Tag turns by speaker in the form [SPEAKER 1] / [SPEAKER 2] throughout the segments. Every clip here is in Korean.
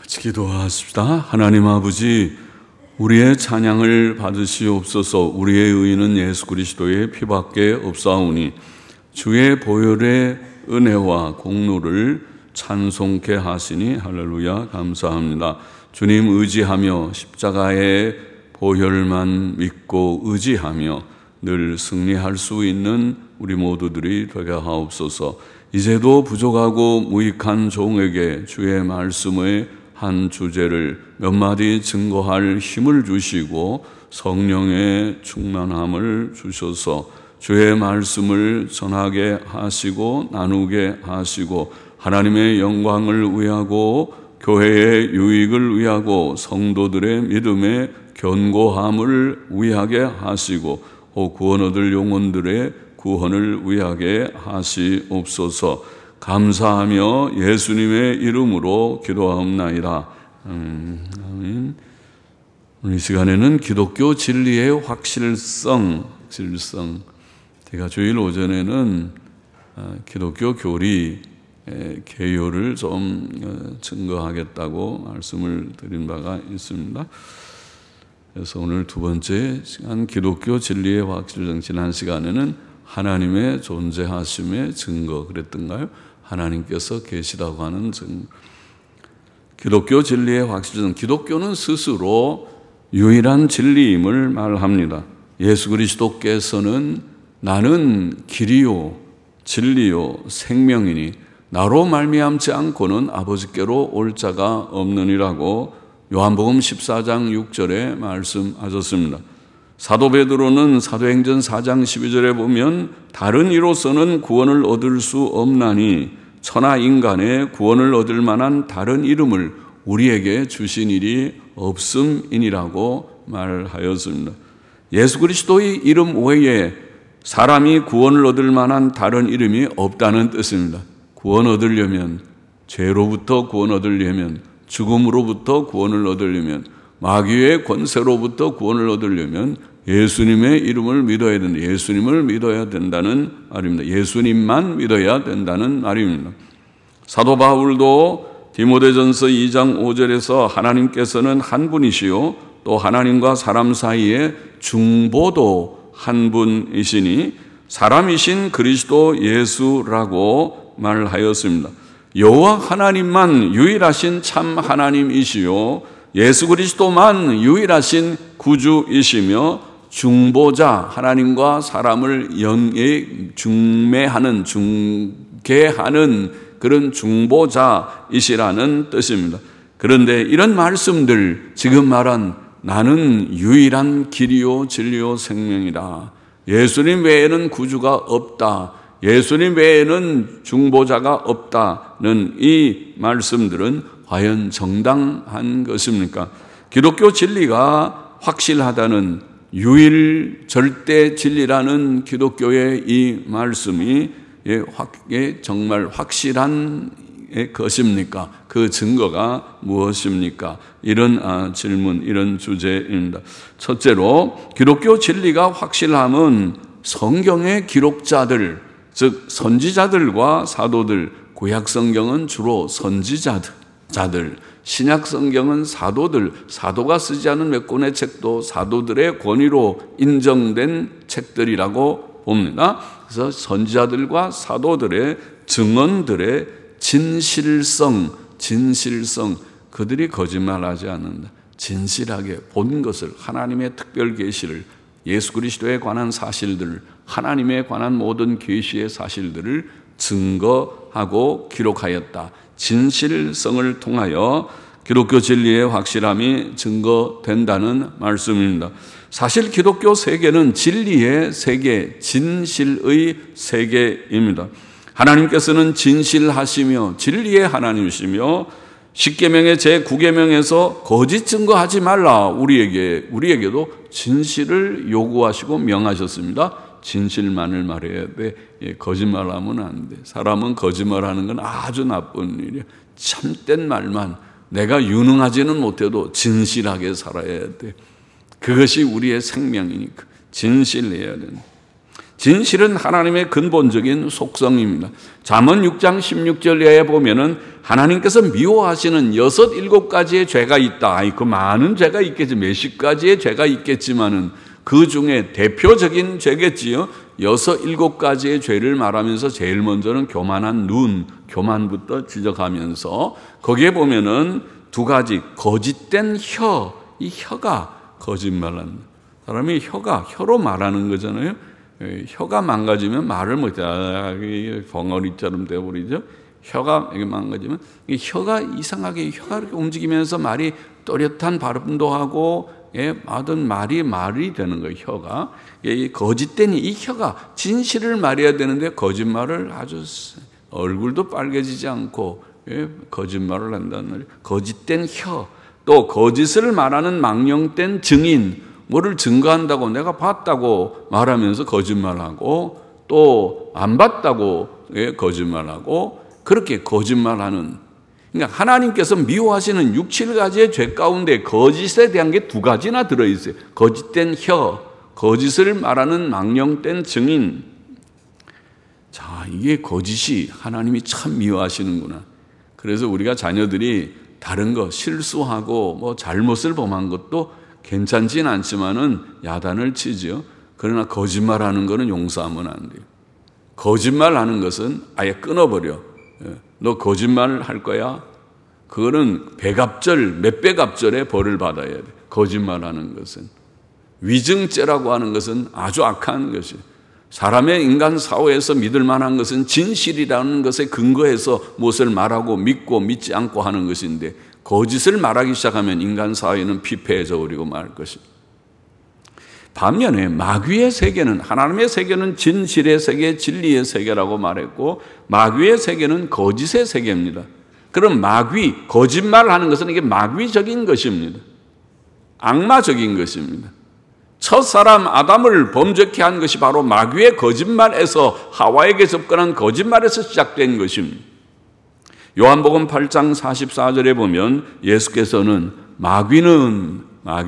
[SPEAKER 1] 같이 기도하십시다. 하나님 아버지, 우리의 찬양을 받으시옵소서. 우리의 의인은 예수 그리스도의 피밖에 없사오니 주의 보혈의 은혜와 공로를 찬송케 하시니 할렐루야. 감사합니다. 주님 의지하며 십자가의 보혈만 믿고 의지하며 늘 승리할 수 있는 우리 모두들이 되게 하옵소서. 이제도 부족하고 무익한 종에게 주의 말씀의 한 주제를 몇 마디 증거할 힘을 주시고 성령의 충만함을 주셔서 주의 말씀을 전하게 하시고 나누게 하시고 하나님의 영광을 위하고 교회의 유익을 위하고 성도들의 믿음의 견고함을 위하게 하시고 구원 얻을 영혼들의 구원을 위하게 하시옵소서. 감사하며 예수님의 이름으로 기도하옵나이다. 아멘. 오늘 이 시간에는 기독교 진리의 확실성. 제가 주일 오전에는 기독교 교리 개요를 좀 증거하겠다고 말씀을 드린 바가 있습니다. 그래서 오늘 두 번째 시간 기독교 진리의 확실성. 지난 시간에는 하나님의 존재하심의 증거 그랬던가요? 하나님께서 계시다고 하는 증거. 기독교 진리의 확실성. 기독교는 스스로 유일한 진리임을 말합니다. 예수 그리스도께서는 나는 길이요 진리요 생명이니 나로 말미암지 않고는 아버지께로 올 자가 없느니라고 요한복음 14장 6절에 말씀하셨습니다. 사도 베드로는 사도행전 4장 12절에 보면 다른 이로서는 구원을 얻을 수 없나니 천하 인간의 구원을 얻을 만한 다른 이름을 우리에게 주신 일이 없음이니라고 말하였습니다. 예수 그리스도의 이름 외에 사람이 구원을 얻을 만한 다른 이름이 없다는 뜻입니다. 구원 얻으려면, 죄로부터 구원 얻으려면, 죽음으로부터 구원을 얻으려면, 마귀의 권세로부터 구원을 얻으려면 예수님의 이름을 믿어야 된다. 예수님을 믿어야 된다는 말입니다. 예수님만 믿어야 된다는 말입니다. 사도 바울도 디모데전서 2장 5절에서 하나님께서는 한 분이시요 또 하나님과 사람 사이에 중보도 한 분이시니 사람이신 그리스도 예수라고 말하였습니다. 여호와 하나님만 유일하신 참 하나님이시요 예수 그리스도만 유일하신 구주이시며 중보자, 하나님과 사람을 중매하는, 중개하는 그런 중보자이시라는 뜻입니다. 그런데 이런 말씀들, 지금 말한 나는 유일한 길이요 진리요 생명이다. 예수님 외에는 구주가 없다. 예수님 외에는 중보자가 없다는 이 말씀들은 과연 정당한 것입니까? 기독교 진리가 확실하다는 유일 절대 진리라는 기독교의 이 말씀이 정말 확실한 것입니까? 그 증거가 무엇입니까? 이런 질문, 이런 주제입니다. 첫째로 투기독교 진리가 확실함은 성경의 기록자들, 즉 선지자들과 사도들, 구약 성경은 주로 선지자들, 신약 성경은 사도들, 사도가 쓰지 않은 몇 권의 책도 사도들의 권위로 인정된 책들이라고 봅니다. 그래서 선지자들과 사도들의 증언들의 진실성, 그들이 거짓말하지 않는다. 진실하게 본 것을, 하나님의 특별 계시를, 예수 그리스도에 관한 사실들을, 하나님에 관한 모든 계시의 사실들을 증거하고 기록하였다. 진실성을 통하여 기독교 진리의 확실함이 증거된다는 말씀입니다. 사실 기독교 세계는 진리의 세계, 진실의 세계입니다. 하나님께서는 진실하시며 진리의 하나님이시며 십계명의 제9계명에서 거짓 증거하지 말라 우리에게도 진실을 요구하시고 명하셨습니다. 진실만을 말해야 돼. 거짓말하면 안 돼. 사람은 거짓말하는 건 아주 나쁜 일이야. 참된 말만, 내가 유능하지는 못해도 진실하게 살아야 돼. 그것이 우리의 생명이니까 진실해야 된다. 진실은 하나님의 근본적인 속성입니다. 잠언 6장 16절에 보면은 하나님께서 미워하시는 6, 7가지의 죄가 있다. 그 많은 죄가 있겠지. 몇십 가지의 죄가 있겠지만은 그 중에 대표적인 죄겠지요. 6, 7가지의 죄를 말하면서 제일 먼저는 교만한 눈, 교만부터 지적하면서 거기에 보면은 2가지, 거짓된 혀, 이 혀가 거짓말한다. 사람이 혀로 말하는 거잖아요. 혀가 망가지면 말을 못해. 벙어리처럼 되어버리죠. 혀가 망가지면 혀가 이상하게 혀가 이렇게 움직이면서 말이 또렷한 발음도 하고 하던 말이 되는 거예요. 혀가 거짓된 이 혀가 진실을 말해야 되는데 거짓말을 아주 얼굴도 빨개지지 않고 거짓말을 한다는 말이에요. 거짓된 혀, 또 거짓을 말하는 망령된 증인, 뭐를 증거한다고 내가 봤다고 말하면서 거짓말하고 또 안 봤다고 거짓말하고 그렇게 거짓말하는, 그러니까 하나님께서 미워하시는 6, 7가지의 죄 가운데 거짓에 대한 게 2가지나 들어있어요. 거짓된 혀, 거짓을 말하는 망령된 증인. 자, 이게 거짓이 하나님이 참 미워하시는구나. 그래서 우리가 자녀들이 다른 거 실수하고 뭐 잘못을 범한 것도 괜찮진 않지만은 야단을 치지요. 그러나 거짓말하는 거는 용서하면 안 돼요. 거짓말하는 것은 아예 끊어버려. 너 거짓말 할 거야? 그거는 배갑절, 몇 배갑절의 벌을 받아야 돼. 거짓말하는 것은. 위증죄라고 하는 것은 아주 악한 것이에요. 사람의 인간 사회에서 믿을 만한 것은 진실이라는 것에 근거해서 무엇을 말하고 믿고 믿지 않고 하는 것인데 거짓을 말하기 시작하면 인간 사회는 피폐해져 버리고 말 것입니다. 반면에 마귀의 세계는, 하나님의 세계는 진실의 세계, 진리의 세계라고 말했고 마귀의 세계는 거짓의 세계입니다. 그럼 마귀, 거짓말하는 것은 이게 마귀적인 것입니다. 악마적인 것입니다. 첫사람 아담을 범죄케 한 것이 바로 마귀의 거짓말에서, 하와에게 접근한 거짓말에서 시작된 것입니다. 요한복음 8장 44절에 보면 예수께서는 마귀는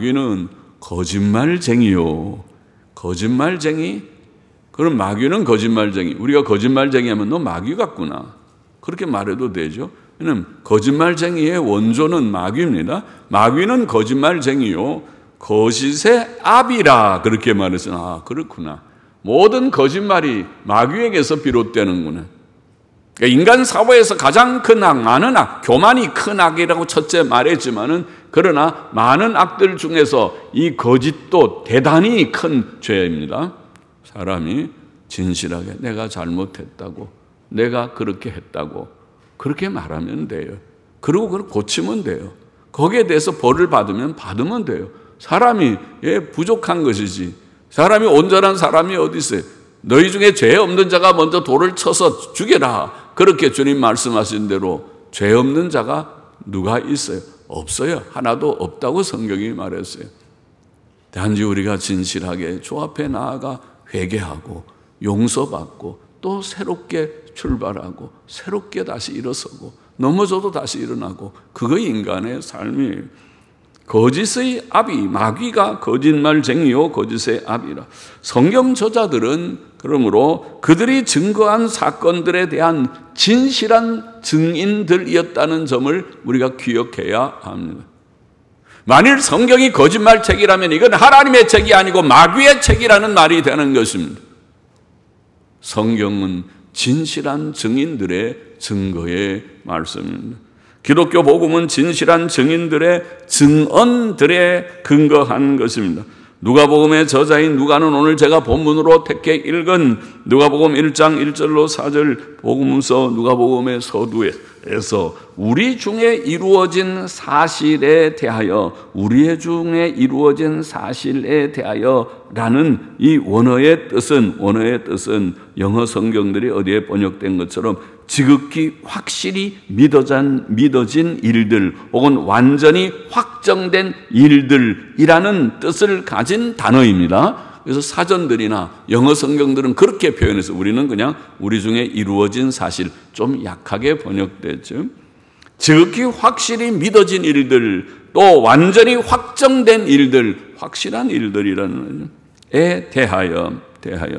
[SPEAKER 1] 거짓말쟁이요. 거짓말쟁이? 그럼 마귀는 거짓말쟁이. 우리가 거짓말쟁이 하면 너 마귀 같구나. 그렇게 말해도 되죠. 왜냐하면 거짓말쟁이의 원조는 마귀입니다. 마귀는 거짓말쟁이요. 거짓의 압이라 그렇게 말했어요. 아, 그렇구나. 모든 거짓말이 마귀에게서 비롯되는구나. 그러니까 인간 사회에서 가장 큰 악, 많은 악, 교만이 큰 악이라고 첫째 말했지만은 그러나 많은 악들 중에서 이 거짓도 대단히 큰 죄입니다. 사람이 진실하게 내가 잘못했다고, 내가 그렇게 했다고 그렇게 말하면 돼요. 그리고 그걸 고치면 돼요. 거기에 대해서 벌을 받으면 돼요. 사람이 부족한 것이지 사람이 온전한 사람이 어디 있어요? 너희 중에 죄 없는 자가 먼저 돌을 쳐서 죽여라. 그렇게 주님 말씀하신 대로 죄 없는 자가 누가 있어요? 없어요. 하나도 없다고 성경이 말했어요. 단지 우리가 진실하게 주 앞에 나아가 회개하고 용서받고 또 새롭게 출발하고 새롭게 다시 일어서고 넘어져도 다시 일어나고, 그거 인간의 삶이에요. 거짓의 압이, 마귀가 거짓말쟁이요 거짓의 압이라. 성경 저자들은 그러므로 그들이 증거한 사건들에 대한 진실한 증인들이었다는 점을 우리가 기억해야 합니다. 만일 성경이 거짓말 책이라면 이건 하나님의 책이 아니고 마귀의 책이라는 말이 되는 것입니다. 성경은 진실한 증인들의 증거의 말씀입니다. 기독교 복음은 진실한 증인들의 증언들에 근거한 것입니다. 누가복음의 저자인 누가는 오늘 제가 본문으로 택해 읽은 누가복음 1장 1절로 4절 복음서 누가복음의 서두에서 우리 중에 이루어진 사실에 대하여, 우리의 중에 이루어진 사실에 대하여라는 이 원어의 뜻은 영어 성경들이 어디에 번역된 것처럼 지극히 확실히 믿어진 일들 혹은 완전히 확정된 일들이라는 뜻을 가진 단어입니다. 그래서 사전들이나 영어 성경들은 그렇게 표현해서 우리는 그냥 우리 중에 이루어진 사실, 좀 약하게 번역됐죠. 지극히 확실히 믿어진 일들, 또 완전히 확정된 일들, 확실한 일들이라는 에 대하여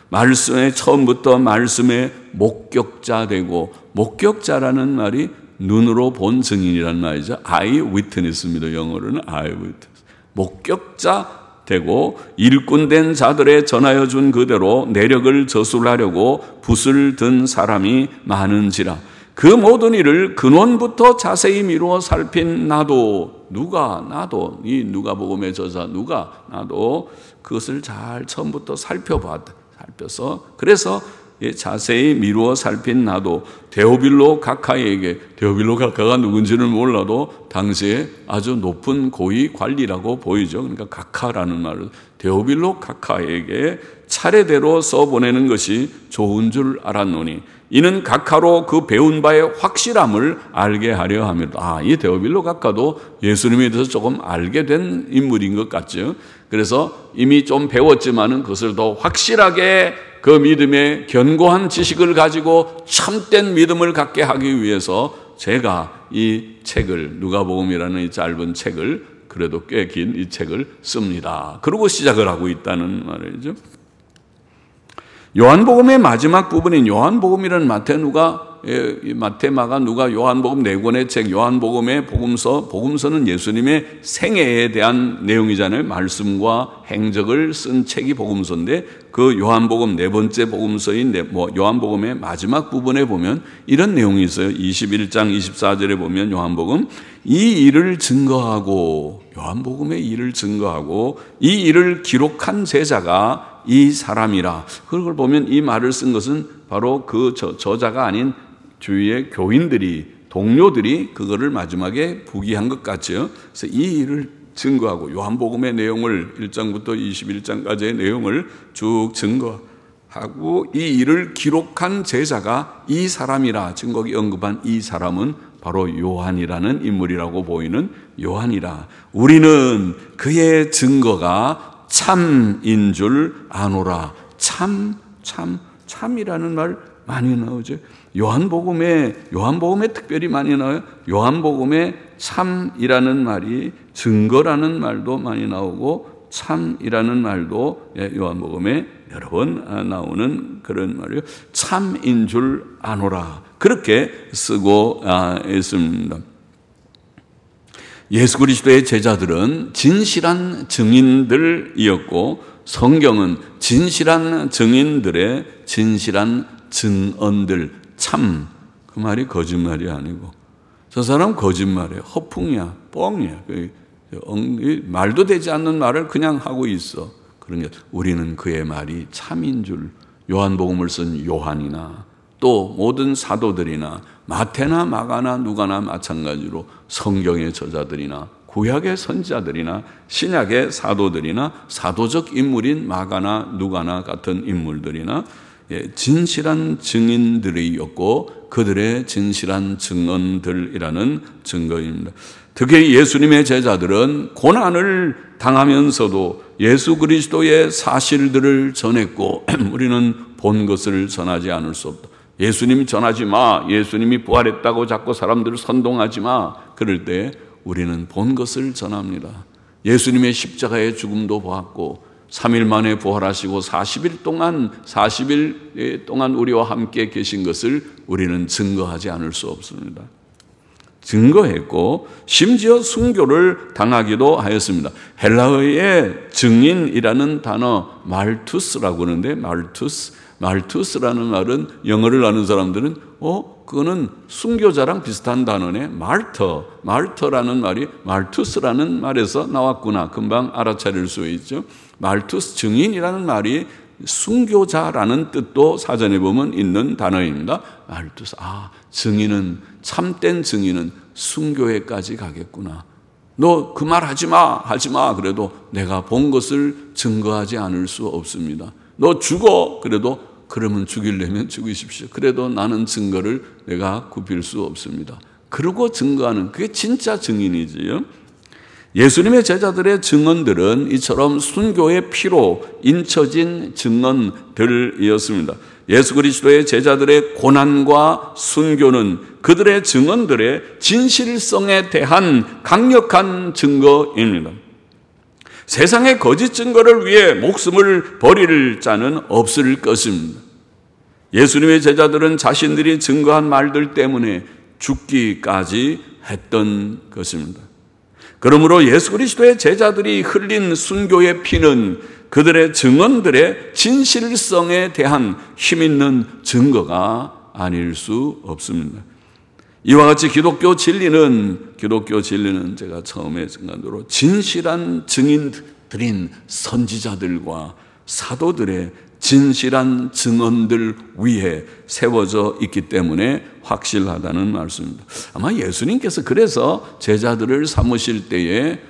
[SPEAKER 1] 말씀의 처음부터 말씀의 목격자 되고, 목격자라는 말이 눈으로 본 증인이라는 말이죠. eye witness입니다. 영어로는 eye witness. 목격자 되고 일꾼된 자들의 전하여 준 그대로 내력을 저술하려고 붓을 든 사람이 많은지라. 그 모든 일을 근원부터 자세히 미루어 살핀 나도, 나도 이 누가복음의 저자 나도 그것을 잘 처음부터 살펴서 그래서 자세히 미루어 살핀 나도 데오빌로 가카에게, 데오빌로 가카가 누군지는 몰라도 당시에 아주 높은 고위 관리라고 보이죠. 그러니까 가카라는 말을 데오빌로 가카에게 차례대로 써보내는 것이 좋은 줄 알았노니 이는 가카로 그 배운 바의 확실함을 알게 하려 합니다. 이 데오빌로 가카도 예수님에 대해서 조금 알게 된 인물인 것 같죠. 그래서 이미 좀 배웠지만은 그것을 더 확실하게 그 믿음의 견고한 지식을 가지고 참된 믿음을 갖게 하기 위해서 제가 이 책을, 누가복음이라는 이 짧은 책을, 그래도 꽤 긴 이 책을 씁니다. 그러고 시작을 하고 있다는 말이죠. 요한복음의 마지막 부분인 요한복음이라는 마태, 마가, 누가, 요한복음 네 권의 책, 요한복음의 복음서는 예수님의 생애에 대한 내용이잖아요. 말씀과 행적을 쓴 책이 복음서인데 그 요한복음 네 번째 복음서인 요한복음의 마지막 부분에 보면 이런 내용이 있어요. 21장 24절에 보면 요한복음 이 일을 증거하고, 요한복음의 일을 증거하고 이 일을 기록한 제자가 이 사람이라. 그걸 보면 이 말을 쓴 것은 바로 그 저자가 아닌 주위의 교인들이, 동료들이 그거를 마지막에 부기한 것 같죠. 그래서 이 일을 증거하고 요한복음의 내용을 1장부터 21장까지의 내용을 쭉 증거하고 이 일을 기록한 제자가 이 사람이라. 지금 거기 언급한 이 사람은 바로 요한이라는 인물이라고 보이는 요한이라. 우리는 그의 증거가 참인 줄 아노라. 참이라는 말 많이 나오죠. 요한복음에 특별히 많이 나와요. 요한복음에 참이라는 말이 증거라는 말도 많이 나오고 참이라는 말도 요한복음에 여러 번 나오는 그런 말이에요. 참인 줄 아노라. 그렇게 쓰고 있습니다. 예수 그리스도의 제자들은 진실한 증인들이었고 성경은 진실한 증인들의 진실한 증언들, 참, 그 말이 거짓말이 아니고 저 사람 거짓말이에요. 허풍이야, 뻥이야. 말도 되지 않는 말을 그냥 하고 있어. 그러니까 우리는 그의 말이 참인 줄. 요한복음을 쓴 요한이나 또 모든 사도들이나 마태나 마가나 누가나 마찬가지로 성경의 저자들이나 구약의 선지자들이나 신약의 사도들이나 사도적 인물인 마가나 누가나 같은 인물들이나 진실한 증인들이었고 그들의 진실한 증언들이라는 증거입니다. 특히 예수님의 제자들은 고난을 당하면서도 예수 그리스도의 사실들을 전했고 우리는 본 것을 전하지 않을 수 없다. 예수님이 전하지 마. 예수님이 부활했다고 자꾸 사람들을 선동하지 마. 그럴 때 우리는 본 것을 전합니다. 예수님의 십자가의 죽음도 보았고 3일 만에 부활하시고 40일 동안 우리와 함께 계신 것을 우리는 증거하지 않을 수 없습니다. 증거했고 심지어 순교를 당하기도 하였습니다. 헬라어의 증인이라는 단어 말투스라고 하는데 말투스라는 말은 영어를 아는 사람들은 그거는 순교자랑 비슷한 단어네. 말터라는 말이 말투스라는 말에서 나왔구나. 금방 알아차릴 수 있죠. 말투스, 증인이라는 말이 순교자라는 뜻도 사전에 보면 있는 단어입니다. 말투스, 증인은, 참된 증인은 순교회까지 가겠구나. 너 그 말 하지 마. 그래도 내가 본 것을 증거하지 않을 수 없습니다. 너 죽어. 그러면 죽이려면 죽이십시오. 그래도 나는 증거를 내가 굽힐 수 없습니다. 그러고 증거하는, 그게 진짜 증인이지요. 예수님의 제자들의 증언들은 이처럼 순교의 피로 인쳐진 증언들이었습니다. 예수 그리스도의 제자들의 고난과 순교는 그들의 증언들의 진실성에 대한 강력한 증거입니다. 세상의 거짓 증거를 위해 목숨을 버릴 자는 없을 것입니다. 예수님의 제자들은 자신들이 증거한 말들 때문에 죽기까지 했던 것입니다. 그러므로 예수 그리스도의 제자들이 흘린 순교의 피는 그들의 증언들의 진실성에 대한 힘있는 증거가 아닐 수 없습니다. 이와 같이 기독교 진리는 제가 처음에 증거한 대로 진실한 증인들인 선지자들과 사도들의 진실한 증언들 위에 세워져 있기 때문에 확실하다는 말씀입니다. 아마 예수님께서 그래서 제자들을 삼으실 때에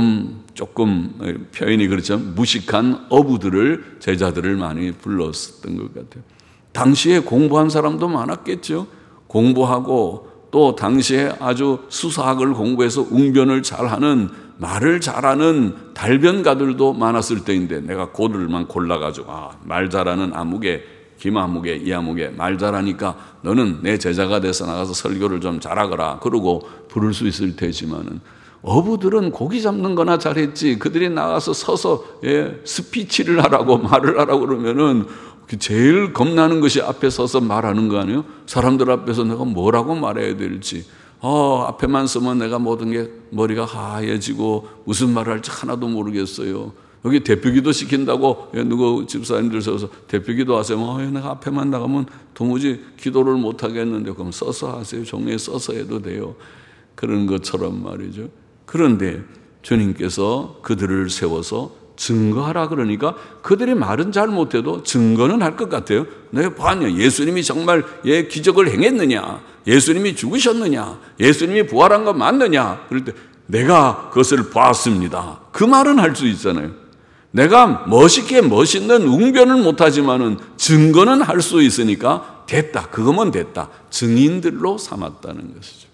[SPEAKER 1] 조금 표현이 그렇죠. 무식한 어부들을 제자들을 많이 불렀었던 것 같아요. 당시에 공부한 사람도 많았겠죠. 공부하고 또 당시에 아주 수사학을 공부해서 웅변을 잘하는 말을 잘하는 달변가들도 많았을 때인데 내가 고들만 골라가지고 말 잘하는 아무개, 김아무개, 이아무개 말 잘하니까 너는 내 제자가 돼서 나가서 설교를 좀 잘하거라 그러고 부를 수 있을 테지만은 어부들은 고기 잡는 거나 잘했지 그들이 나가서 서서 스피치를 하라고 말을 하라고 그러면은 제일 겁나는 것이 앞에 서서 말하는 거 아니에요? 사람들 앞에서 내가 뭐라고 말해야 될지 앞에만 서면 내가 모든 게 머리가 하얘지고 무슨 말을 할지 하나도 모르겠어요. 여기 대표기도 시킨다고 누구 집사님들 서서 대표기도 하세요. 내가 앞에만 나가면 도무지 기도를 못 하겠는데 그럼 써서 하세요. 종이에 써서 해도 돼요. 그런 것처럼 말이죠. 그런데 주님께서 그들을 세워서 증거하라 그러니까 그들이 말은 잘 못해도 증거는 할 것 같아요. 내가 봤냐? 예수님이 정말 기적을 행했느냐? 예수님이 죽으셨느냐? 예수님이 부활한 거 맞느냐? 그럴 때 내가 그것을 봤습니다. 그 말은 할 수 있잖아요. 내가 멋있는 웅변을 못하지만은 증거는 할 수 있으니까 됐다. 그거면 됐다. 증인들로 삼았다는 것이죠.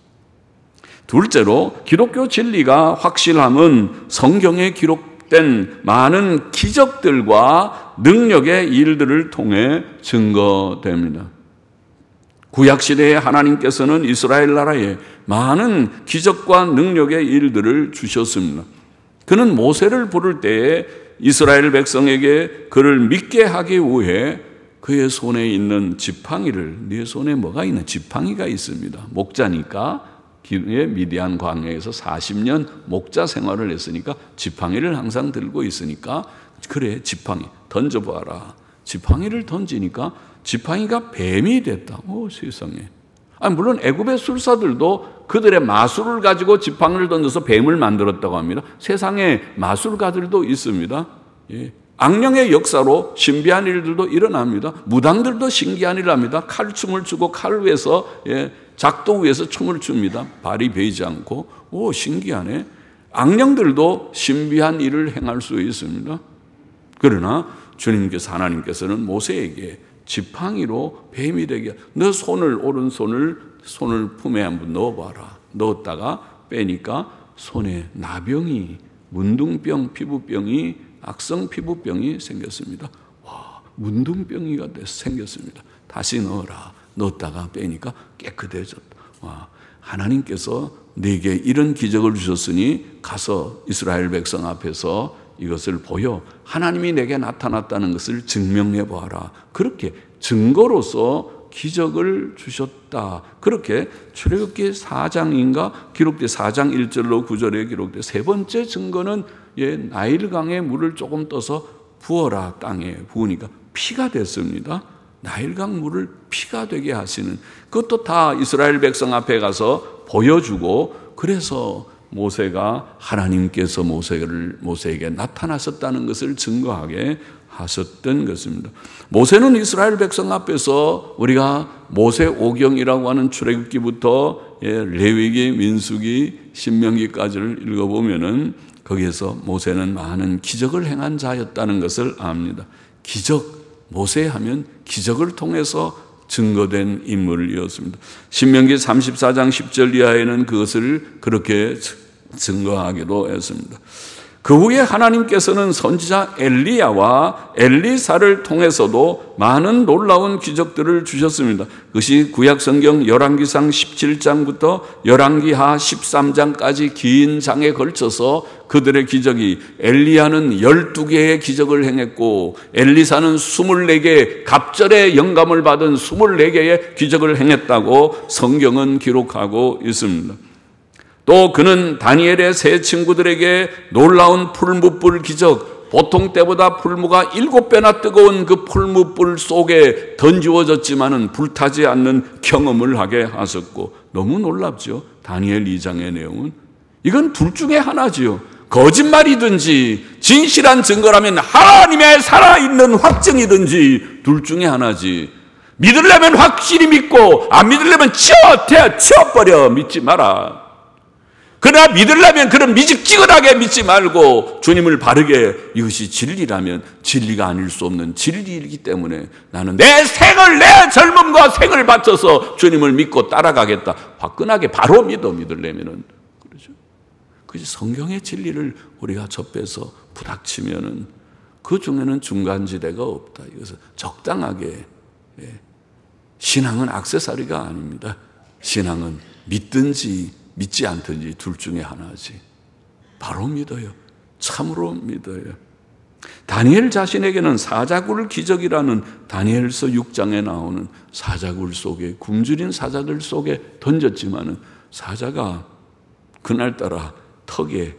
[SPEAKER 1] 둘째로 기독교 진리가 확실함은 성경에 기록된 많은 기적들과 능력의 일들을 통해 증거됩니다. 구약시대에 하나님께서는 이스라엘 나라에 많은 기적과 능력의 일들을 주셨습니다. 그는 모세를 부를 때에 이스라엘 백성에게 그를 믿게 하기 위해 그의 손에 있는 지팡이를 네 손에 뭐가 있나? 지팡이가 있습니다. 목자니까 미디안 광야에서 40년 목자 생활을 했으니까 지팡이를 항상 들고 있으니까 그래 지팡이 던져봐라. 지팡이를 던지니까 지팡이가 뱀이 됐다. 세상에. 물론 애굽의 술사들도 그들의 마술을 가지고 지팡이를 던져서 뱀을 만들었다고 합니다. 세상에 마술가들도 있습니다. 악령의 역사로 신비한 일들도 일어납니다. 무당들도 신기한 일을 합니다. 칼춤을 추고 칼 위에서 작도 위에서 춤을 춥니다. 발이 베이지 않고. 신기하네. 악령들도 신비한 일을 행할 수 있습니다. 그러나 하나님께서는 모세에게 지팡이로 뱀이 되게 너 오른손을 품에 한번 넣어봐라. 넣었다가 빼니까 손에 나병이 문둥병 피부병이 악성 피부병이 생겼습니다. 문둥병이가 생겼습니다. 다시 넣어라. 넣었다가 빼니까 깨끗해졌다. 하나님께서 네게 이런 기적을 주셨으니 가서 이스라엘 백성 앞에서 이것을 보여 하나님이 내게 나타났다는 것을 증명해 보아라. 그렇게 증거로서 기적을 주셨다. 그렇게 출애굽기 4장인가 기록돼 4장 1절로 9절에 기록돼 세 번째 증거는 나일강에 물을 조금 떠서 부어라. 땅에 부으니까 피가 됐습니다. 나일강 물을 피가 되게 하시는 그것도 다 이스라엘 백성 앞에 가서 보여주고 그래서 모세가 하나님께서 모세에게 나타나셨다는 것을 증거하게 하셨던 것입니다. 모세는 이스라엘 백성 앞에서 우리가 모세오경이라고 하는 출애굽기부터 레위기, 민수기, 신명기까지를 읽어보면은 거기에서 모세는 많은 기적을 행한 자였다는 것을 압니다. 모세하면 기적을 통해서 증거된 인물이었습니다. 신명기 34장 10절 이하에는 그것을 그렇게 증거하기도 했습니다. 그 후에 하나님께서는 선지자 엘리야와 엘리사를 통해서도 많은 놀라운 기적들을 주셨습니다. 그것이 구약성경 열왕기상 17장부터 열왕기하 13장까지 긴 장에 걸쳐서 그들의 기적이, 엘리야는 12개의 기적을 행했고 엘리사는 24개, 갑절의 영감을 받은 24개의 기적을 행했다고 성경은 기록하고 있습니다. 또 그는 다니엘의 세 친구들에게 놀라운 풀무불 기적, 보통 때보다 풀무가 7배나 뜨거운 그 풀무불 속에 던지워졌지만은 불타지 않는 경험을 하게 하셨고, 너무 놀랍죠. 다니엘 2장의 내용은 이건 둘 중에 하나지요. 거짓말이든지 진실한 증거라면 하나님의 살아있는 확증이든지 둘 중에 하나지. 믿으려면 확실히 믿고 안 믿으려면 치워버려. 믿지 마라. 그러나 믿으려면 그런 미지근하게 믿지 말고 주님을 바르게, 이것이 진리라면 진리가 아닐 수 없는 진리이기 때문에 나는 내 생을, 내 젊음과 생을 바쳐서 주님을 믿고 따라가겠다. 화끈하게 바로 믿으려면은, 그렇죠? 그래서 성경의 진리를 우리가 접해서 부닥치면은 그 중에는 중간지대가 없다. 이것은 적당하게. 신앙은 액세서리가 아닙니다. 신앙은 믿든지 믿지 않든지 둘 중에 하나지. 바로 믿어요. 참으로 믿어요. 다니엘 자신에게는 사자굴 기적이라는 다니엘서 6장에 나오는 사자굴 속에, 굶주린 사자들 속에 던졌지만은 사자가 그날따라 턱에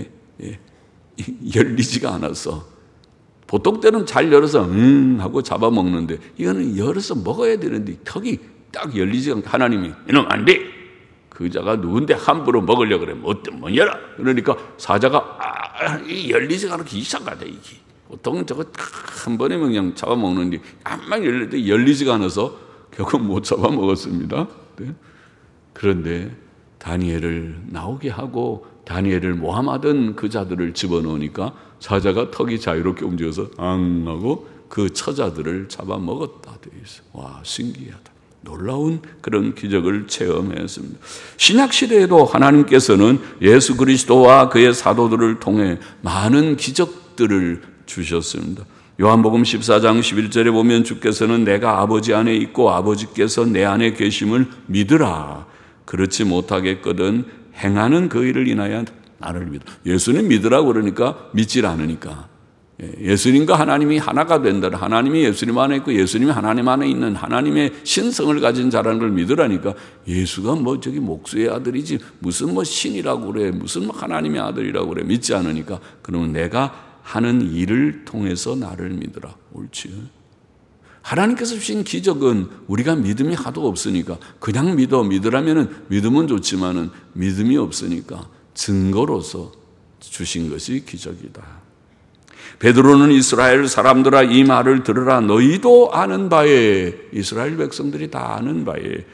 [SPEAKER 1] 열리지가 않았어. 보통 때는 잘 열어서 하고 잡아먹는데 이거는 열어서 먹어야 되는데 턱이 딱 열리지가 않고, 하나님이 이놈 안 돼. 그 자가 누군데 함부로 먹으려고 그래. 못 열어. 그러니까 사자가 열리지가 않고 이상하다 이게. 보통은 저거 한 번에 그냥 잡아먹는데 암만 열려도 열리지가 않아서 결국 못 잡아먹었습니다. 네. 그런데 다니엘을 나오게 하고 다니엘을 모함하던 그 자들을 집어넣으니까 사자가 턱이 자유롭게 움직여서 앙 하고 그 처자들을 잡아먹었다 되어 있어요. 와, 신기하다. 놀라운 그런 기적을 체험했습니다. 신약시대에도 하나님께서는 예수 그리스도와 그의 사도들을 통해 많은 기적들을 주셨습니다. 요한복음 14장 11절에 보면 주께서는 내가 아버지 안에 있고 아버지께서 내 안에 계심을 믿으라. 그렇지 못하겠거든 행하는 그 일을 인하여 나를 믿어. 예수님 믿으라고 그러니까 믿질 않으니까. 예수님과 하나님이 하나가 된다. 하나님이 예수님 안에 있고 예수님이 하나님 안에 있는 하나님의 신성을 가진 자라는 걸 믿으라니까, 예수가 저기 목수의 아들이지 무슨 신이라고 그래, 무슨 하나님의 아들이라고 그래, 믿지 않으니까. 그러면 내가 하는 일을 통해서 나를 믿으라. 옳지. 하나님께서 주신 기적은 우리가 믿음이 하도 없으니까 그냥 믿으라면은 믿으면 좋지만은 믿음이 없으니까 증거로서 주신 것이 기적이다. 베드로는 이스라엘 사람들아 이 말을 들으라. 너희도 아는 바에, 이스라엘 백성들이 다 아는 바에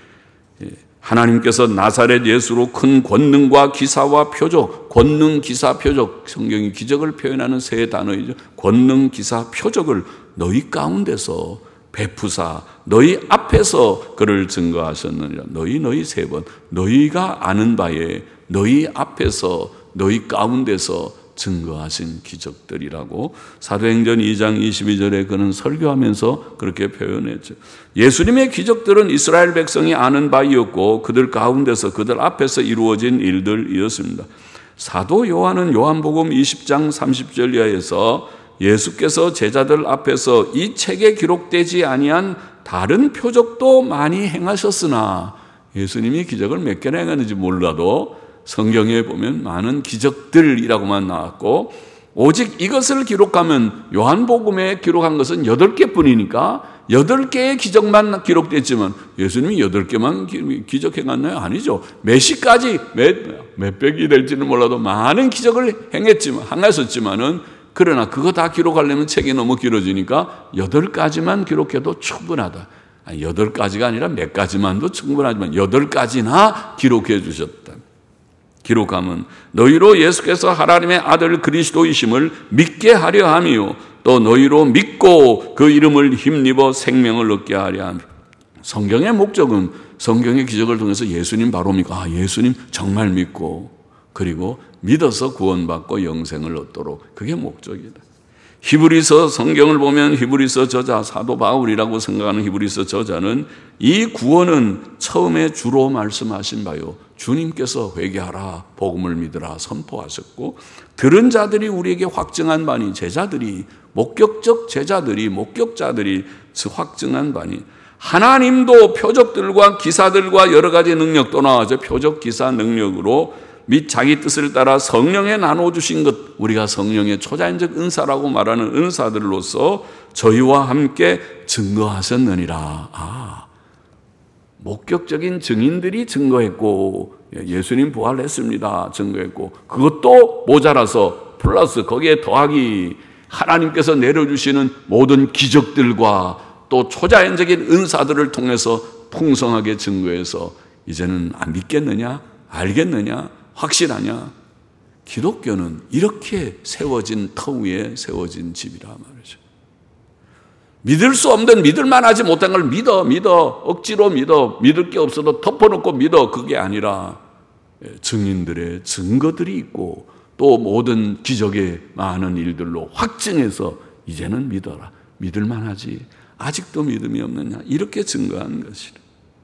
[SPEAKER 1] 하나님께서 나사렛 예수로 큰 권능과 기사와 표적, 권능, 기사, 표적, 성경이 기적을 표현하는 세 단어이죠. 권능, 기사, 표적을 너희 가운데서 베푸사 너희 앞에서 그를 증거하셨느니라. 너희 세 번, 너희가 아는 바에 너희 앞에서 너희 가운데서 증거하신 기적들이라고 사도행전 2장 22절에 그는 설교하면서 그렇게 표현했죠. 예수님의 기적들은 이스라엘 백성이 아는 바이었고 그들 가운데서 그들 앞에서 이루어진 일들이었습니다. 사도 요한은 요한복음 20장 30절 이하에서 예수께서 제자들 앞에서 이 책에 기록되지 아니한 다른 표적도 많이 행하셨으나, 예수님이 기적을 몇 개나 행했는지 몰라도 성경에 보면 많은 기적들이라고만 나왔고, 오직 이것을 기록하면 요한복음에 기록한 것은 8개뿐이니까 8개의 기적만 기록됐지만 예수님이 8개만 기적 행했나요? 아니죠. 몇 시까지 몇 백이 될지는 몰라도 많은 기적을 행했지만은, 그러나 그거 다 기록하려면 책이 너무 길어지니까 8가지만 기록해도 충분하다. 8가지가 아니라 몇 가지만도 충분하지만 8가지나 기록해 주셨다. 기록하면 너희로 예수께서 하나님의 아들 그리스도이심을 믿게 하려 함이요 또 너희로 믿고 그 이름을 힘입어 생명을 얻게 하려 함. 성경의 목적은 성경의 기적을 통해서 예수님 바로 믿고 예수님 정말 믿고 그리고 믿어서 구원받고 영생을 얻도록, 그게 목적이다. 히브리서 성경을 보면 히브리서 저자, 사도 바울이라고 생각하는 히브리서 저자는 이 구원은 처음에 주로 말씀하신 바요, 주님께서 회개하라, 복음을 믿으라 선포하셨고, 들은 자들이 우리에게 확증한 바니, 제자들이, 목격적 제자들이, 목격자들이 확증한 바니, 하나님도 표적들과 기사들과 여러 가지 능력, 또 나와서 표적 기사 능력으로 및 자기 뜻을 따라 성령에 나눠주신 것, 우리가 성령의 초자연적 은사라고 말하는 은사들로서 저희와 함께 증거하셨느니라. 목격적인 증인들이 증거했고, 예수님 부활했습니다 증거했고, 그것도 모자라서 플러스 거기에 더하기 하나님께서 내려주시는 모든 기적들과 또 초자연적인 은사들을 통해서 풍성하게 증거해서 이제는 안 믿겠느냐? 알겠느냐? 확실하냐? 기독교는 이렇게 세워진 터 위에 세워진 집이라 말이죠. 믿을 수 없는, 믿을만 하지 못한 걸 믿어, 억지로 믿어, 믿을 게 없어도 덮어놓고 믿어, 그게 아니라 증인들의 증거들이 있고 또 모든 기적의 많은 일들로 확증해서 이제는 믿어라, 믿을만 하지, 아직도 믿음이 없느냐, 이렇게 증거한 것이라.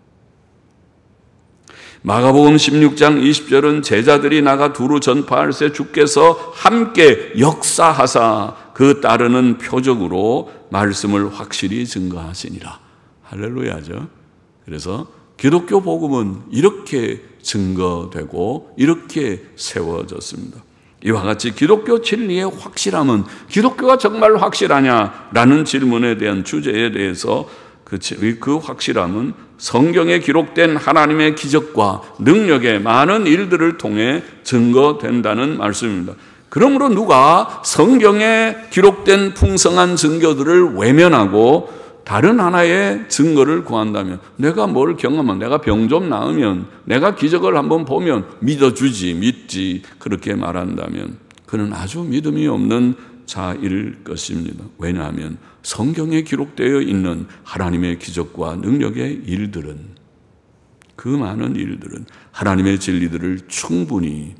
[SPEAKER 1] 마가복음 16장 20절은 제자들이 나가 두루 전파할세 주께서 함께 역사하사 그 따르는 표적으로 말씀을 확실히 증거하시니라. 할렐루야죠. 그래서 기독교 복음은 이렇게 증거되고 이렇게 세워졌습니다. 이와 같이 기독교 진리의 확실함은, 기독교가 정말 확실하냐라는 질문에 대한 주제에 대해서 그 확실함은 성경에 기록된 하나님의 기적과 능력의 많은 일들을 통해 증거된다는 말씀입니다. 그러므로 누가 성경에 기록된 풍성한 증거들을 외면하고 다른 하나의 증거를 구한다면, 내가 뭘 경험하면, 내가 병 좀 나으면, 내가 기적을 한번 보면 믿어주지, 믿지, 그렇게 말한다면 그는 아주 믿음이 없는 자일 것입니다. 왜냐하면 성경에 기록되어 있는 하나님의 기적과 능력의 일들은, 그 많은 일들은 하나님의 진리들을 충분히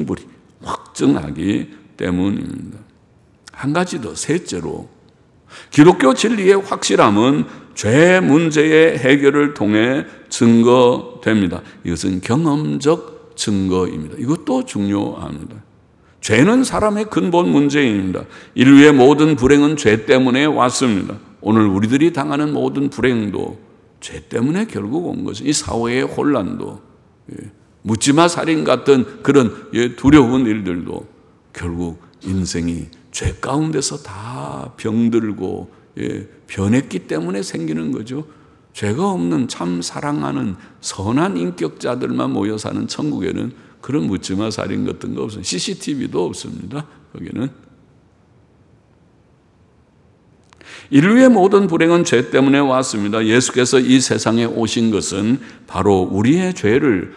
[SPEAKER 1] 확증하기 때문입니다. 한 가지 더, 셋째로 기독교 진리의 확실함은 죄 문제의 해결을 통해 증거됩니다. 이것은 경험적 증거입니다. 이것도 중요합니다. 죄는 사람의 근본 문제입니다. 인류의 모든 불행은 죄 때문에 왔습니다. 오늘 우리들이 당하는 모든 불행도 죄 때문에 결국 온 것이, 이 사회의 혼란도, 묻지마 살인 같은 그런 두려운 일들도 결국 인생이 죄 가운데서 다 병들고 변했기 때문에 생기는 거죠. 죄가 없는 참 사랑하는 선한 인격자들만 모여 사는 천국에는 그런 묻지마 살인 같은 거 없어요. CCTV도 없습니다. 거기는. 인류의 모든 불행은 죄 때문에 왔습니다. 예수께서 이 세상에 오신 것은 바로 우리의 죄를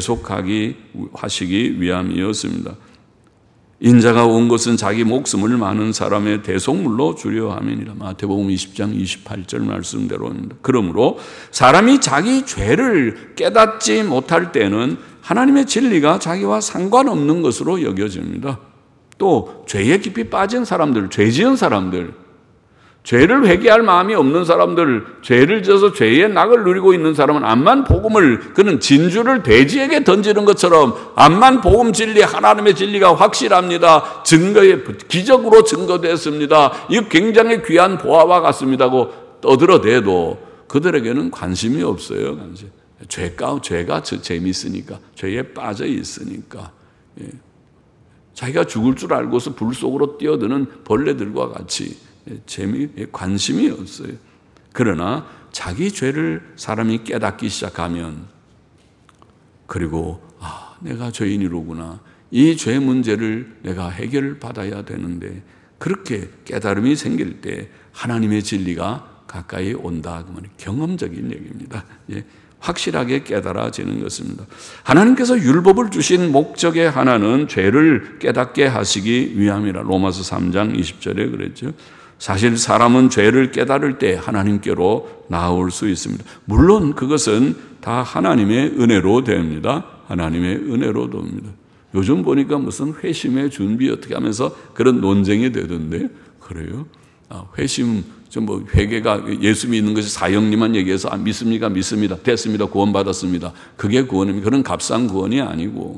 [SPEAKER 1] 대속하시기 위함이었습니다. 인자가 온 것은 자기 목숨을 많은 사람의 대속물로 주려 함이니라. 마태복음 20장 28절 말씀대로입니다. 그러므로 사람이 자기 죄를 깨닫지 못할 때는 하나님의 진리가 자기와 상관없는 것으로 여겨집니다. 또 죄에 깊이 빠진 사람들, 죄 지은 사람들, 죄를 회개할 마음이 없는 사람들, 죄를 지어서 죄의 낙을 누리고 있는 사람은 암만 복음을, 그는 진주를 돼지에게 던지는 것처럼 암만 복음 진리, 하나님의 진리가 확실합니다, 기적으로 증거됐습니다, 이거 굉장히 귀한 보화와 같습니다고 떠들어대도 그들에게는 관심이 없어요. 죄가 재미있으니까, 죄에 빠져 있으니까, 자기가 죽을 줄 알고서 불 속으로 뛰어드는 벌레들과 같이 관심이 없어요. 그러나 자기 죄를 사람이 깨닫기 시작하면, 그리고 내가 죄인이로구나, 이 죄 문제를 내가 해결받아야 되는데, 그렇게 깨달음이 생길 때 하나님의 진리가 가까이 온다. 그 말이 경험적인 얘기입니다. 확실하게 깨달아지는 것입니다. 하나님께서 율법을 주신 목적의 하나는 죄를 깨닫게 하시기 위함이라. 로마서 3장 20절에 그랬죠. 사실 사람은 죄를 깨달을 때 하나님께로 나올 수 있습니다. 물론 그것은 다 하나님의 은혜로 됩니다. 하나님의 은혜로 됩니다. 요즘 보니까 무슨 회심의 준비 어떻게 하면서 그런 논쟁이 되던데, 그래요? 회심, 뭐 회개가 예수 믿는 것이 사형리만 얘기해서 믿습니까? 믿습니다. 됐습니다. 구원받았습니다. 그게 구원입니다. 그런 값싼 구원이 아니고,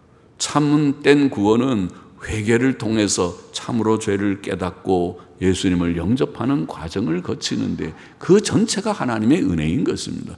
[SPEAKER 1] 참된 구원은 회개를 통해서 참으로 죄를 깨닫고 예수님을 영접하는 과정을 거치는데 그 전체가 하나님의 은혜인 것입니다.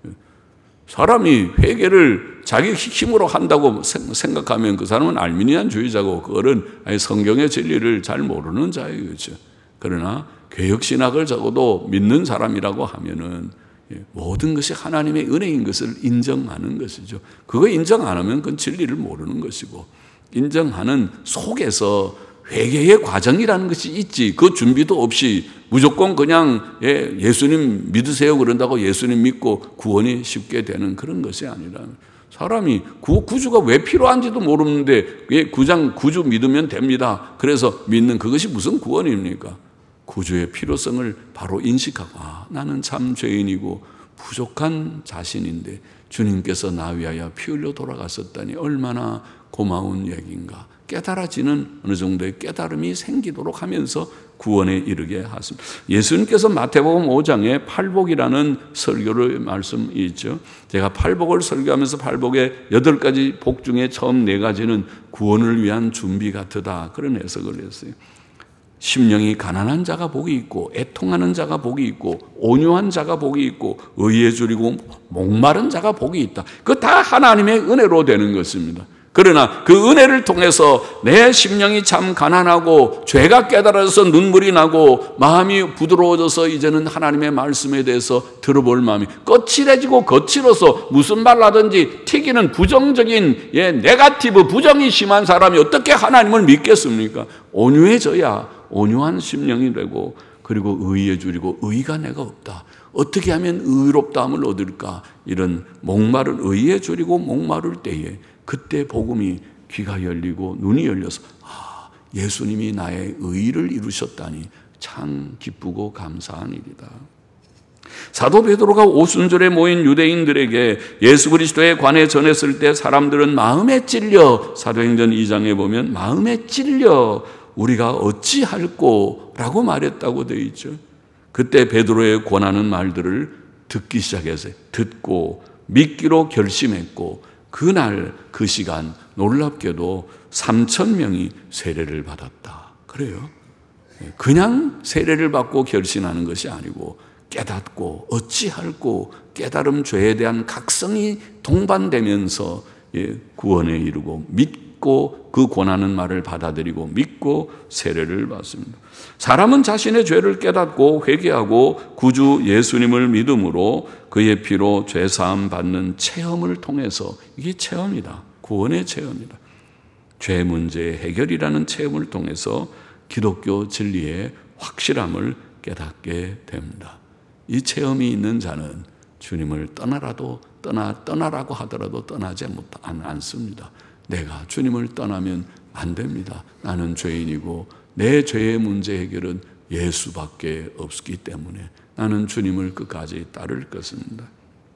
[SPEAKER 1] 사람이 회개를 자기 힘으로 한다고 생각하면 그 사람은 알미니안주의자고 그거는 성경의 진리를 잘 모르는 자예요. 그렇죠? 그러나 개혁신학을 적어도 믿는 사람이라고 하면은 모든 것이 하나님의 은혜인 것을 인정하는 것이죠. 그거 인정 안 하면 그건 진리를 모르는 것이고, 인정하는 속에서 회개의 과정이라는 것이 있지, 그 준비도 없이 무조건 그냥 예수님 믿으세요 그런다고 예수님 믿고 구원이 쉽게 되는 그런 것이 아니라, 사람이 구주가 왜 필요한지도 모르는데 구주 믿으면 됩니다. 그래서 믿는 그것이 무슨 구원입니까? 구주의 필요성을 바로 인식하고, 나는 참 죄인이고 부족한 자신인데 주님께서 나 위하여 피 흘려 돌아가셨다니 얼마나 고마운 얘기인가 깨달아지는 어느 정도의 깨달음이 생기도록 하면서 구원에 이르게 하십니다. 예수님께서 마태복음 5장에 팔복이라는 설교를 말씀이 있죠. 제가 팔복을 설교하면서 팔복의 8가지 복 중에 처음 4가지는 구원을 위한 준비 같으다, 그런 해석을 했어요. 심령이 가난한 자가 복이 있고, 애통하는 자가 복이 있고, 온유한 자가 복이 있고, 의에 줄이고 목마른 자가 복이 있다. 그거 다 하나님의 은혜로 되는 것입니다. 그러나 그 은혜를 통해서 내 심령이 참 가난하고 죄가 깨달아져서 눈물이 나고 마음이 부드러워져서 이제는 하나님의 말씀에 대해서 들어볼 마음이 거칠어지고, 거칠어서 무슨 말 하든지 튀기는 부정적인 네거티브 부정이 심한 사람이 어떻게 하나님을 믿겠습니까? 온유해져야 온유한 심령이 되고, 그리고 의에 줄이고 의가 내가 없다, 어떻게 하면 의롭다함을 얻을까, 이런 목마른 의에 줄이고 목마를 때에 그때 복음이 귀가 열리고 눈이 열려서 예수님이 나의 의를 이루셨다니 참 기쁘고 감사한 일이다. 사도 베드로가 오순절에 모인 유대인들에게 예수 그리스도에 관해 전했을 때 사람들은 마음에 찔려, 사도행전 2장에 보면 마음에 찔려 우리가 어찌할꼬 라고 말했다고 되어 있죠. 그때 베드로의 권하는 말들을 듣기 시작했어요. 듣고 믿기로 결심했고, 그날 그 시간 놀랍게도 3,000명이 세례를 받았다. 그래요. 그냥 세례를 받고 결심하는 것이 아니고 깨닫고 어찌할꼬 깨달음, 죄에 대한 각성이 동반되면서 구원에 이르고 믿고 그 권하는 말을 받아들이고 믿고 세례를 받습니다. 사람은 자신의 죄를 깨닫고 회개하고 구주 예수님을 믿음으로 그의 피로 죄사함 받는 체험을 통해서, 이게 체험이다. 구원의 체험이다. 죄 문제의 해결이라는 체험을 통해서 기독교 진리의 확실함을 깨닫게 됩니다. 이 체험이 있는 자는 주님을 떠나라고 하더라도 떠나지 않습니다. 내가 주님을 떠나면 안 됩니다. 나는 죄인이고 내 죄의 문제 해결은 예수밖에 없기 때문에 나는 주님을 끝까지 따를 것입니다.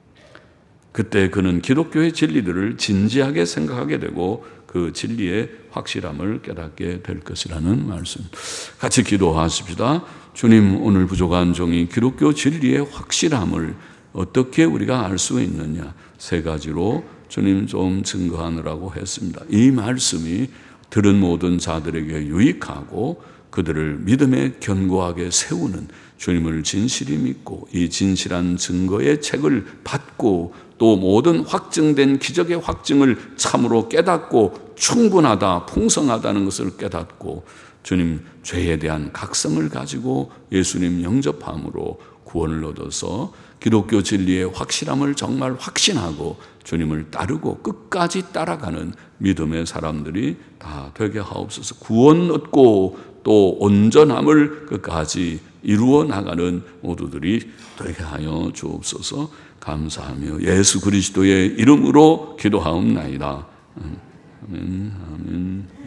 [SPEAKER 1] 그때 그는 기독교의 진리들을 진지하게 생각하게 되고 그 진리의 확실함을 깨닫게 될 것이라는 말씀. 같이 기도하십시다. 주님, 오늘 부족한 종이 기독교 진리의 확실함을 어떻게 우리가 알 수 있느냐, 3가지로 주님 좀 증거하느라고 했습니다. 이 말씀이 들은 모든 자들에게 유익하고 그들을 믿음에 견고하게 세우는, 주님을 진실히 믿고 이 진실한 증거의 책을 받고 또 모든 확증된 기적의 확증을 참으로 깨닫고 충분하다, 풍성하다는 것을 깨닫고 주님 죄에 대한 각성을 가지고 예수님 영접함으로 구원을 얻어서 기독교 진리의 확실함을 정말 확신하고 주님을 따르고 끝까지 따라가는 믿음의 사람들이 다 되게 하옵소서. 구원 얻고 또 온전함을 끝까지 이루어 나가는 모두들이 되게 하여 주옵소서. 감사하며 예수 그리스도의 이름으로 기도하옵나이다. 아멘. 아멘.